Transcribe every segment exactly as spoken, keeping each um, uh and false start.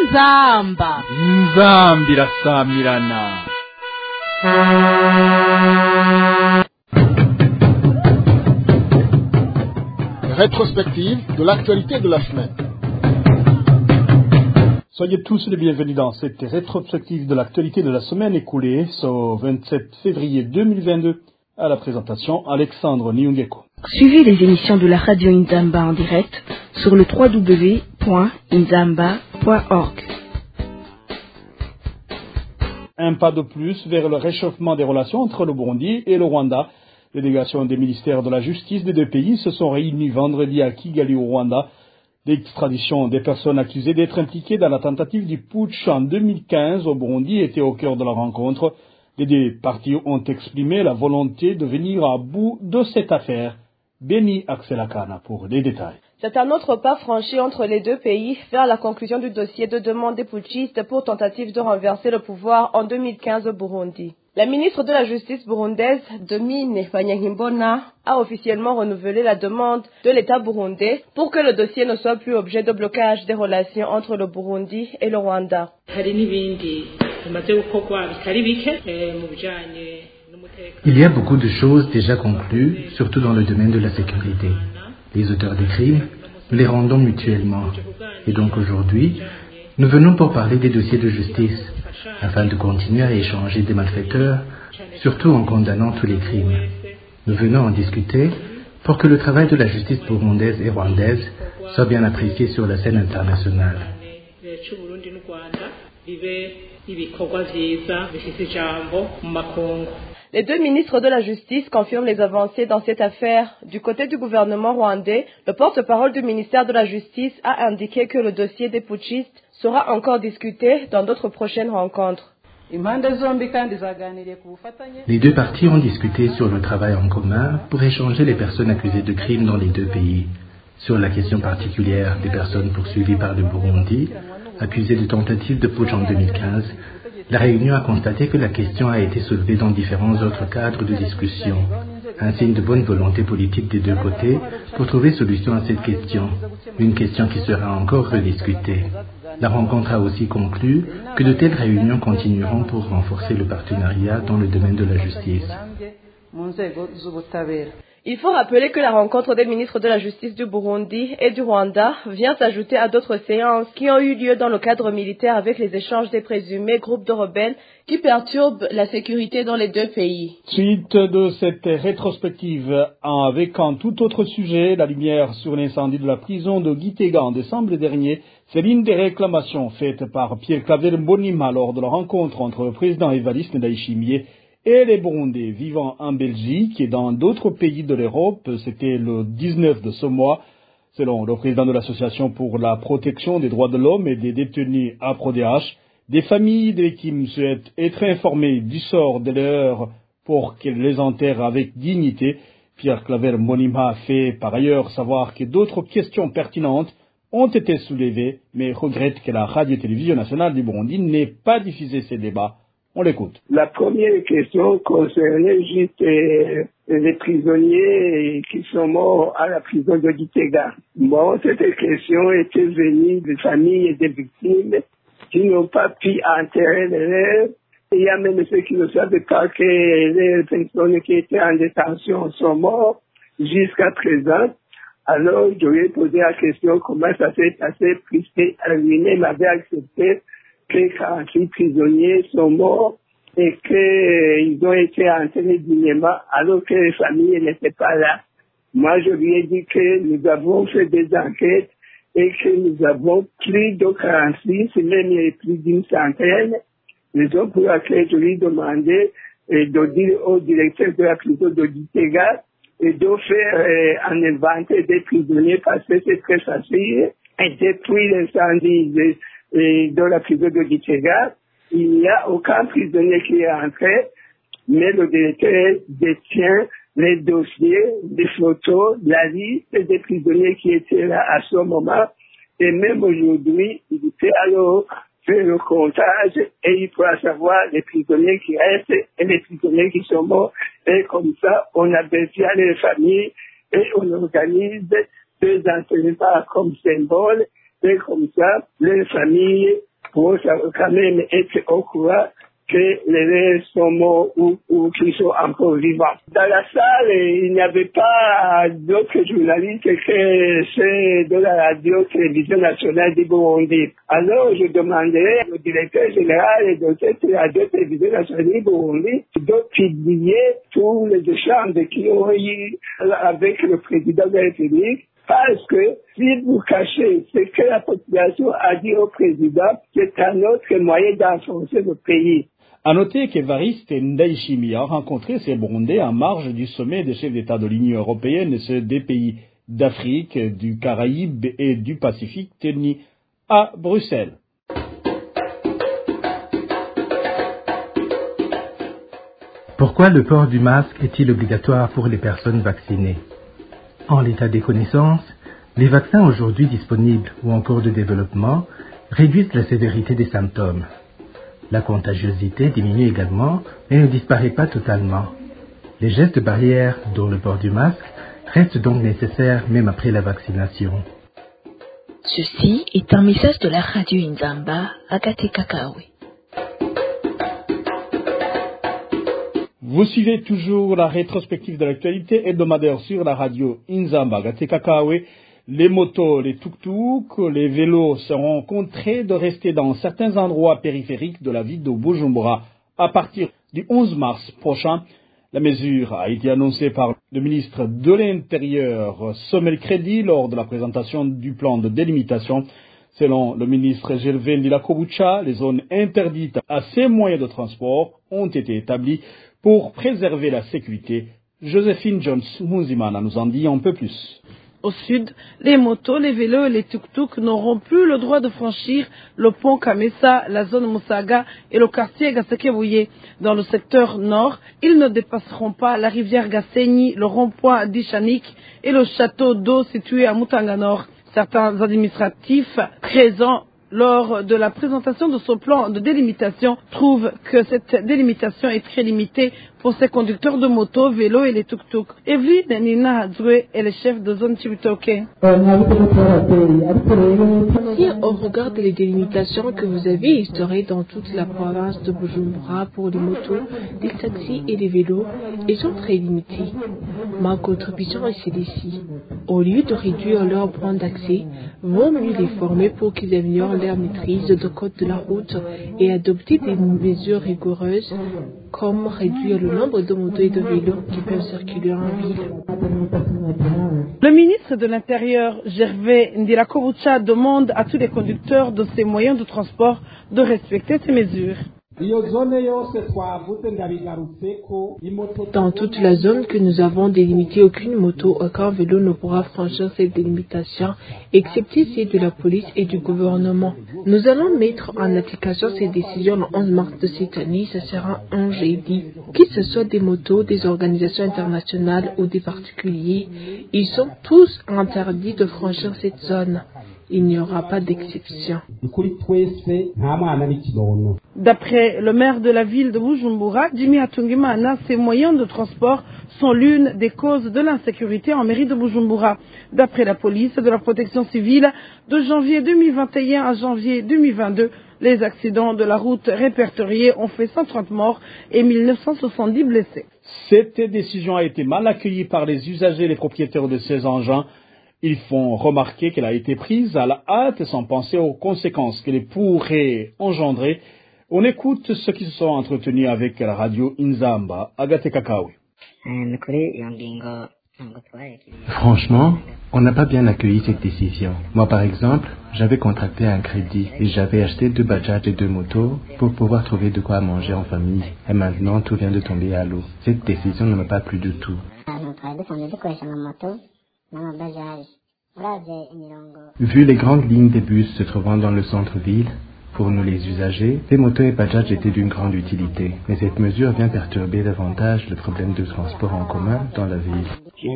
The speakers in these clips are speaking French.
inzamba inzambi irasamirana. Rétrospective de l'actualité de la semaine. Soyez tous les bienvenus dans cette rétrospective de l'actualité de la semaine écoulée, ce vingt-sept février deux mille vingt-deux. À la présentation, Alexandre Niungeko. Suivez les émissions de la radio Inzamba en direct sur le w w w point inzamba point org. Un pas de plus vers le réchauffement des relations entre le Burundi et le Rwanda. Les délégations des ministères de la Justice des deux pays se sont réunies vendredi à Kigali au Rwanda. L'extradition des personnes accusées d'être impliquées dans la tentative du putsch en deux mille quinze au Burundi était au cœur de la rencontre. Les deux parties ont exprimé la volonté de venir à bout de cette affaire. Béni Akselakana pour des détails. C'est un autre pas franchi entre les deux pays vers la conclusion du dossier de demande des putschistes pour tentative de renverser le pouvoir en deux mille quinze au Burundi. La ministre de la Justice burundaise, Domine Banyankimbona, a officiellement renouvelé la demande de l'État burundais pour que le dossier ne soit plus objet de blocage des relations entre le Burundi et le Rwanda. Il y a beaucoup de choses déjà conclues, surtout dans le domaine de la sécurité. Les auteurs des crimes, nous les rendons mutuellement. Et donc aujourd'hui, nous venons pour parler des dossiers de justice, afin de continuer à échanger des malfaiteurs, surtout en condamnant tous les crimes. Nous venons en discuter pour que le travail de la justice burundaise et rwandaise soit bien apprécié sur la scène internationale. Les deux ministres de la Justice confirment les avancées dans cette affaire. Du côté du gouvernement rwandais, le porte-parole du ministère de la Justice a indiqué que le dossier des putschistes sera encore discuté dans d'autres prochaines rencontres. Les deux parties ont discuté sur le travail en commun pour échanger les personnes accusées de crimes dans les deux pays. Sur la question particulière des personnes poursuivies par le Burundi, accusées de tentative de putsch en deux mille quinze, la réunion a constaté que la question a été soulevée dans différents autres cadres de discussion, un signe de bonne volonté politique des deux côtés pour trouver solution à cette question, une question qui sera encore rediscutée. La rencontre a aussi conclu que de telles réunions continueront pour renforcer le partenariat dans le domaine de la justice. Il faut rappeler que la rencontre des ministres de la Justice du Burundi et du Rwanda vient s'ajouter à d'autres séances qui ont eu lieu dans le cadre militaire avec les échanges des présumés groupes de rebelles qui perturbent la sécurité dans les deux pays. Suite de cette rétrospective, avec un tout autre sujet, la lumière sur l'incendie de la prison de Gitega en décembre dernier, c'est l'une des réclamations faites par Pierre-Claver Mbonimpa lors de la rencontre entre le président Evariste Ndayishimiye et les Burundais vivant en Belgique et dans d'autres pays de l'Europe. C'était le dix-neuf de ce mois. Selon le président de l'Association pour la protection des droits de l'homme et des détenus A P R O D H, des familles des victimes souhaitent être informées du sort de leurs pour qu'elles les enterrent avec dignité. Pierre-Claver Mbonimpa fait par ailleurs savoir que d'autres questions pertinentes ont été soulevées, mais regrette que la radio-télévision nationale du Burundi n'ait pas diffusé ces débats. On l'écoute. La première question concernait juste euh, les prisonniers qui sont morts à la prison de Gitega. Bon, cette question était venue des familles et des victimes qui n'ont pas pu enterrer les leurs. Il y a même ceux qui ne savaient pas que les personnes qui étaient en détention sont mortes jusqu'à présent. Alors, je lui ai posé la question comment ça s'est passé, puisque lui-même avait accepté que quarante-huit prisonniers sont morts et qu'ils ont été enterrés dignement alors que les familles n'étaient pas là. Moi, je lui ai dit que nous avons fait des enquêtes et que nous avons plus de quarante-six, même plus d'une centaine. Raison pour laquelle je lui ai demandé de dire au directeur de la prison de Gitega et de faire euh, un inventaire des prisonniers parce que c'est très facile. Et depuis l'incendie de Et dans la prison de Gitega, il n'y a aucun prisonnier qui est entré, mais le directeur détient les dossiers, les photos, la liste des prisonniers qui étaient là à ce moment. Et même aujourd'hui, il peut alors faire le comptage et il pourra savoir les prisonniers qui restent et les prisonniers qui sont morts. Et comme ça, on avertit les familles et on organise des enterrements comme symbole. Et comme ça, les familles pour quand même être au courant que les rêves sont morts ou, ou qu'ils sont encore vivants. Dans la salle, il n'y avait pas d'autres journalistes que ceux de la radio-télévision nationale du Burundi. Alors, je demanderais au directeur général de cette radio-télévision nationale du Burundi de publier tous les échanges qu'ils ont eu avec le président de la République. Parce que si vous cachez ce que la population a dit au président, c'est un autre moyen d'enfoncer le pays. À noter qu'Evariste Ndayishimiye a rencontré ces Burundais en marge du sommet des chefs d'État de l'Union européenne et ceux des pays d'Afrique, du Caraïbe et du Pacifique tenu à Bruxelles. Pourquoi le port du masque est-il obligatoire pour les personnes vaccinées? En l'état des connaissances, les vaccins aujourd'hui disponibles ou en cours de développement réduisent la sévérité des symptômes. La contagiosité diminue également, mais ne disparaît pas totalement. Les gestes barrières, dont le port du masque, restent donc nécessaires même après la vaccination. Ceci est un message de la radio Inzamba, Agathe Kakawe. Vous suivez toujours la rétrospective de l'actualité hebdomadaire sur la radio Inzamba, Agathe Kakawe. Les motos, les tuk-tuk, les vélos seront contraints de rester dans certains endroits périphériques de la ville de Bujumbura à partir du onze mars prochain. La mesure a été annoncée par le ministre de l'Intérieur ce mercredi lors de la présentation du plan de délimitation. Selon le ministre Gervais Ndirakobucha, les zones interdites à ces moyens de transport ont été établies pour préserver la sécurité. Joséphine Jones Mounzimana nous en dit un peu plus. Au sud, les motos, les vélos et les tuk-tuk n'auront plus le droit de franchir le pont Kamesa, la zone Musaga et le quartier Gasekebouye. Dans le secteur nord, ils ne dépasseront pas la rivière Gasenyi, le rond-point d'Ishanik et le château d'eau situé à Mutanga Nord. Certains administratifs présents lors de la présentation de ce plan de délimitation trouvent que cette délimitation est très limitée pour ces conducteurs de moto, vélo et les tuk-tuk. Evelyne Nina Hadzwe est le chef de zone Chibitoke. Si on regarde les délimitations que vous avez instaurées dans toute la province de Bujumbura pour les motos, les taxis et les vélos, ils sont très limités. Ma contribution est celle-ci. Au lieu de réduire leur point d'accès, vaut mieux les former pour qu'ils améliorent leur maîtrise de code de la route et adopter des mesures rigoureuses comme réduire le nombre de motos et de vélos qui peuvent circuler en ville. Le ministre de l'Intérieur, Gervais Ndirakobucha, demande à tous les conducteurs de ces moyens de transport de respecter ces mesures. Dans toute la zone que nous avons délimitée, aucune moto, aucun vélo ne pourra franchir cette délimitation, excepté celle de la police et du gouvernement. Nous allons mettre en application cette décision le onze mars de cette année, ce sera un jeudi. Que ce soit des motos, des organisations internationales ou des particuliers, ils sont tous interdits de franchir cette zone. Il n'y aura pas d'exception. D'après le maire de la ville de Bujumbura, Jimmy Hatungimana, ces moyens de transport sont l'une des causes de l'insécurité en mairie de Bujumbura. D'après la police de la protection civile, de janvier deux mille vingt et un à janvier deux mille vingt-deux, les accidents de la route répertoriés ont fait cent trente morts et mille neuf cent soixante-dix blessés. Cette décision a été mal accueillie par les usagers et les propriétaires de ces engins. Ils font remarquer qu'elle a été prise à la hâte sans penser aux conséquences qu'elle pourrait engendrer. On écoute ceux qui se sont entretenus avec la radio Inzamba, Agathe Kakawe. Franchement, on n'a pas bien accueilli cette décision. Moi par exemple, j'avais contracté un crédit et j'avais acheté deux bajaj et deux motos pour pouvoir trouver de quoi manger en famille. Et maintenant, tout vient de tomber à l'eau. Cette décision ne m'a pas plu du tout. Vu les grandes lignes des bus se trouvant dans le centre-ville, pour nous les usagers, ces motos et bajaj étaient d'une grande utilité. Mais cette mesure vient perturber davantage le problème de transport en commun dans la ville.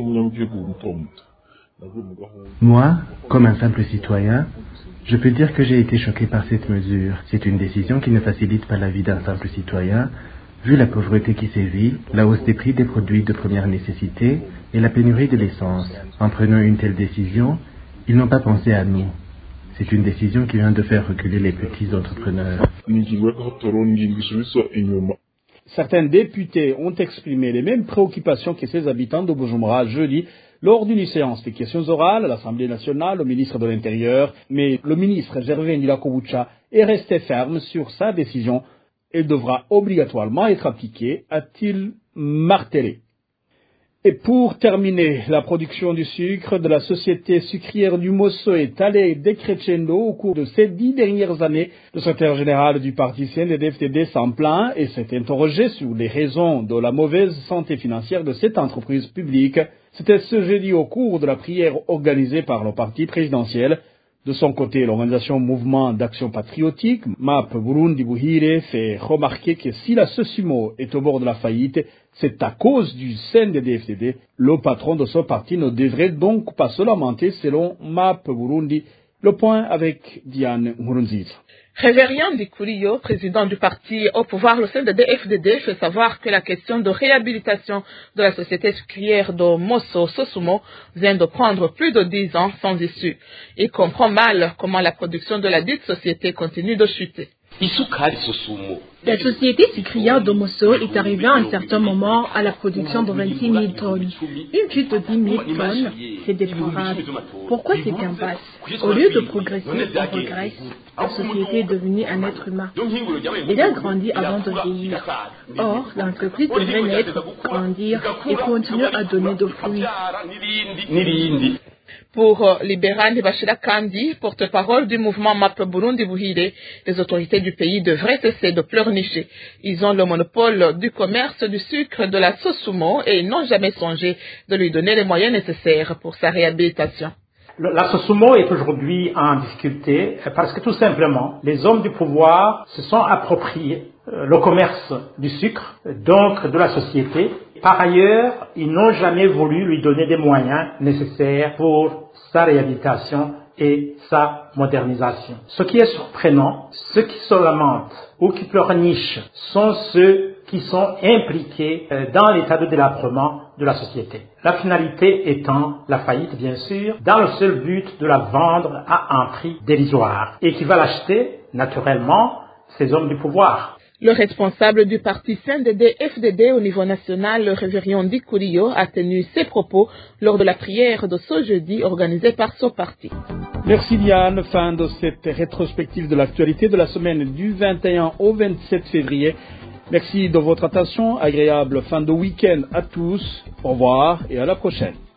Moi, comme un simple citoyen, je peux dire que j'ai été choqué par cette mesure. C'est une décision qui ne facilite pas la vie d'un simple citoyen, vu la pauvreté qui sévit, la hausse des prix des produits de première nécessité et la pénurie de l'essence. En prenant une telle décision, ils n'ont pas pensé à nous. C'est une décision qui vient de faire reculer les petits entrepreneurs. Certains députés ont exprimé les mêmes préoccupations que ces habitants de Bujumbura jeudi lors d'une séance de questions orales à l'Assemblée nationale au ministre de l'Intérieur. Mais le ministre Gervais Ndirakobucha est resté ferme sur sa décision. Elle devra obligatoirement être appliquée, a-t-il martelé. Et pour terminer, la production du sucre de la société sucrière du Mosso est allée décrescendo au cours de ces dix dernières années. Le secrétaire général du parti C N D D F D D s'en plaint et s'est interrogé sur les raisons de la mauvaise santé financière de cette entreprise publique. C'était ce jeudi au cours de la prière organisée par le parti présidentiel. De son côté, l'organisation Mouvement d'Action Patriotique, M A P Burundi Buhire, fait remarquer que si la Sosumo est au bord de la faillite, c'est à cause du C N D D F D D. Le patron de ce parti ne devrait donc pas se lamenter selon M A P Burundi. Le point avec Diane Nkurunziza. Révérien Ndikurio, président du parti au pouvoir, le C N D D F D D, fait savoir que la question de réhabilitation de la société sucrière de Mosso Sosumo vient de prendre plus de dix ans sans issue. Il comprend mal comment la production de la dite société continue de chuter. La société sucrière de Mosso est arrivée à un certain moment à la production de vingt-six mille tonnes. Une chute de dix mille tonnes, c'est déplorable. Pourquoi cette impasse? Au lieu de progresser, on regresse. La société est devenue un être humain. Elle a grandi avant de vieillir. Or, l'entreprise devrait naître, grandir et continuer à donner de fruits. Pour euh, Libéral Bachila Kandi, porte-parole du mouvement M A P Burundi Buhire, les autorités du pays devraient cesser de pleurnicher. Ils ont le monopole du commerce du sucre de la Sosumo et ils n'ont jamais songé de lui donner les moyens nécessaires pour sa réhabilitation. La Sosumo est aujourd'hui en difficulté parce que tout simplement, les hommes du pouvoir se sont appropriés le commerce du sucre, donc de la société. Par ailleurs, ils n'ont jamais voulu lui donner des moyens nécessaires pour sa réhabilitation et sa modernisation. Ce qui est surprenant, ceux qui se lamentent ou qui pleurnichent sont ceux qui sont impliqués dans l'état de délabrement de la société. La finalité étant la faillite, bien sûr, dans le seul but de la vendre à un prix dérisoire et qui va l'acheter, naturellement, ces hommes du pouvoir. Le responsable du parti C N D D F D D au niveau national, le révérend Ndikurio, a tenu ses propos lors de la prière de ce jeudi organisée par son parti. Merci Diane, fin de cette rétrospective de l'actualité de la semaine du vingt et un au vingt-sept février. Merci de votre attention, agréable fin de week-end à tous, au revoir et à la prochaine.